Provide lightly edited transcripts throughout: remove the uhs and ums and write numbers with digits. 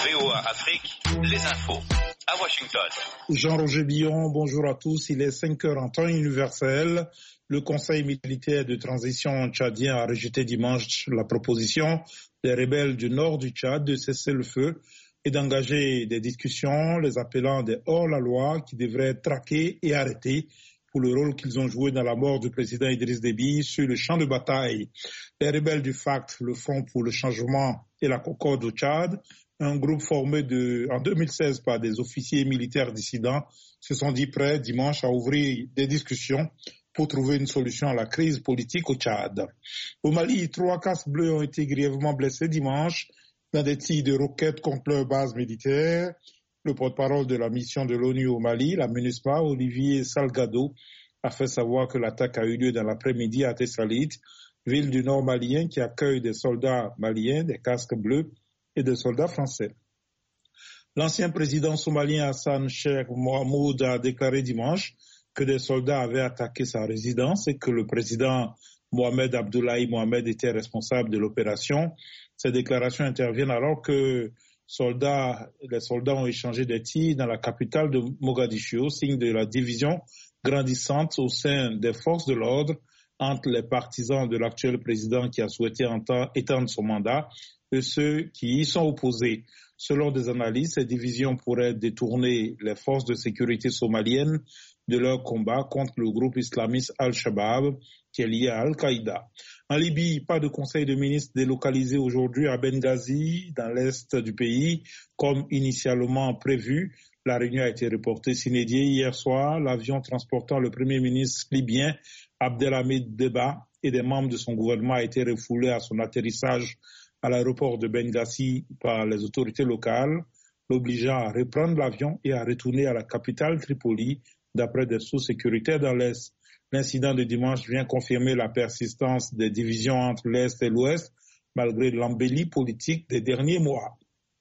VOA Afrique, les infos à Washington. Jean-Roger Billon, bonjour à tous. Il est 5 heures en temps universel. Le Conseil militaire de transition tchadien a rejeté dimanche la proposition des rebelles du nord du Tchad de cesser le feu et d'engager des discussions, les appelant des hors-la-loi qui devraient être traqués et arrêtés pour le rôle qu'ils ont joué dans la mort du président Idriss Déby sur le champ de bataille. Les rebelles du FACT, le Front pour le changement et la Concorde au Tchad, un groupe formé en 2016 par des officiers militaires dissidents, se sont dit prêts dimanche à ouvrir des discussions pour trouver une solution à la crise politique au Tchad. Au Mali, 3 casques bleus ont été grièvement blessés dimanche dans des tirs de roquettes contre leur base militaire. Le porte-parole de la mission de l'ONU au Mali, la MINUSMA, Olivier Salgado, a fait savoir que l'attaque a eu lieu dans l'après-midi à Tessalit, ville du nord malien qui accueille des soldats maliens, des casques bleus et des soldats français. L'ancien président somalien Hassan Sheikh Mohamud a déclaré dimanche que des soldats avaient attaqué sa résidence et que le président Mohamed Abdoulaye Mohamed était responsable de l'opération. Ces déclarations interviennent alors que les soldats ont échangé des tirs dans la capitale de Mogadiscio, signe de la division grandissante au sein des forces de l'ordre entre les partisans de l'actuel président qui a souhaité étendre son mandat et ceux qui y sont opposés. Selon des analystes, ces divisions pourraient détourner les forces de sécurité somaliennes de leur combat contre le groupe islamiste Al-Shabaab qui est lié à Al-Qaïda. En Libye, pas de conseil de ministres délocalisé aujourd'hui à Benghazi, dans l'est du pays, comme initialement prévu. La réunion a été reportée sine die hier soir. L'avion transportant le premier ministre libyen Abdelhamid Deba et des membres de son gouvernement a été refoulé à son atterrissage à l'aéroport de Benghazi par les autorités locales, l'obligeant à reprendre l'avion et à retourner à la capitale Tripoli, d'après des sources sécuritaires dans l'Est. L'incident de dimanche vient confirmer la persistance des divisions entre l'Est et l'Ouest, malgré l'embellie politique des derniers mois.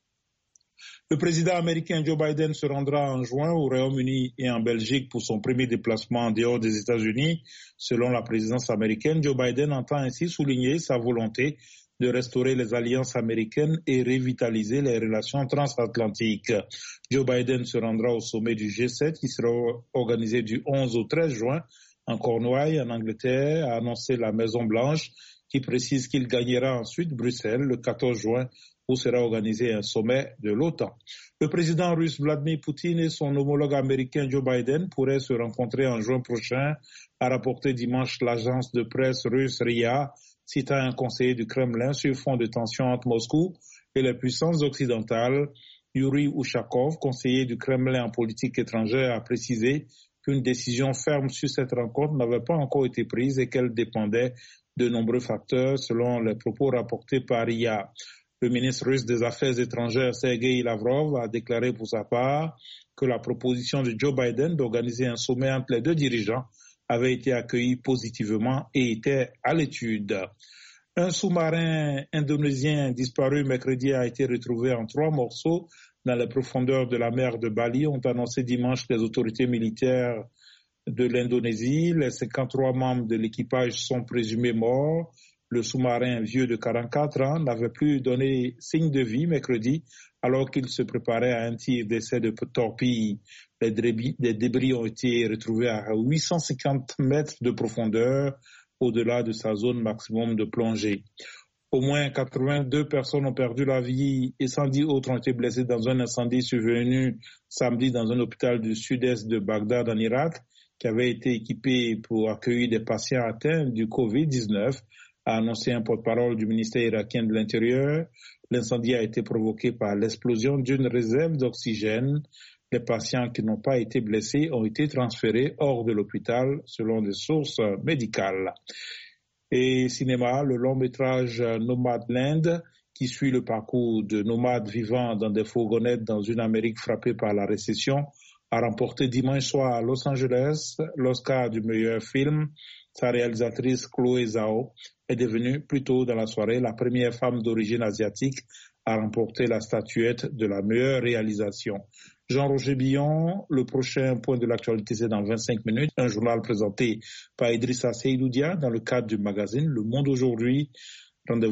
Le président américain Joe Biden se rendra en juin au Royaume-Uni et en Belgique pour son premier déplacement en dehors des États-Unis. Selon la présidence américaine, Joe Biden entend ainsi souligner sa volonté de restaurer les alliances américaines et revitaliser les relations transatlantiques. Joe Biden se rendra au sommet du G7 qui sera organisé du 11 au 13 juin en Cornouailles, en Angleterre, a annoncé la Maison-Blanche, qui précise qu'il gagnera ensuite Bruxelles le 14 juin où sera organisé un sommet de l'OTAN. Le président russe Vladimir Poutine et son homologue américain Joe Biden pourraient se rencontrer en juin prochain, a rapporté dimanche l'agence de presse russe RIA, citant un conseiller du Kremlin sur fond de tension entre Moscou et les puissances occidentales. Yuri Ushakov, conseiller du Kremlin en politique étrangère, a précisé qu'une décision ferme sur cette rencontre n'avait pas encore été prise et qu'elle dépendait de nombreux facteurs, selon les propos rapportés par RIA. Le ministre russe des Affaires étrangères, Sergei Lavrov, a déclaré pour sa part que la proposition de Joe Biden d'organiser un sommet entre les deux dirigeants avait été accueillie positivement et était à l'étude. Un sous-marin indonésien disparu mercredi a été retrouvé en 3 morceaux dans les profondeurs de la mer de Bali, ont annoncé dimanche les autorités militaires de l'Indonésie. Les 53 membres de l'équipage sont présumés morts. Le sous-marin vieux de 44 ans n'avait plus donné signe de vie mercredi alors qu'il se préparait à un tir d'essai de torpille. Les débris ont été retrouvés à 850 mètres de profondeur au-delà de sa zone maximum de plongée. Au moins 82 personnes ont perdu la vie et 110 autres ont été blessées dans un incendie survenu samedi dans un hôpital du sud-est de Bagdad en Irak qui avait été équipé pour accueillir des patients atteints du Covid-19, a annoncé un porte-parole du ministère irakien de l'Intérieur. L'incendie a été provoqué par l'explosion d'une réserve d'oxygène. Les patients qui n'ont pas été blessés ont été transférés hors de l'hôpital selon des sources médicales. Et cinéma, le long-métrage Nomadland, qui suit le parcours de nomades vivant dans des fourgonnettes dans une Amérique frappée par la récession, a remporté dimanche soir à Los Angeles l'Oscar du meilleur film. Sa réalisatrice Chloé Zhao est devenue plus tôt dans la soirée la première femme d'origine asiatique à remporter la statuette de la meilleure réalisation. Jean-Roger Billon, le prochain point de l'actualité, c'est dans 25 minutes. Un journal présenté par Idrissa Seydoudia dans le cadre du magazine Le Monde aujourd'hui. Rendez-vous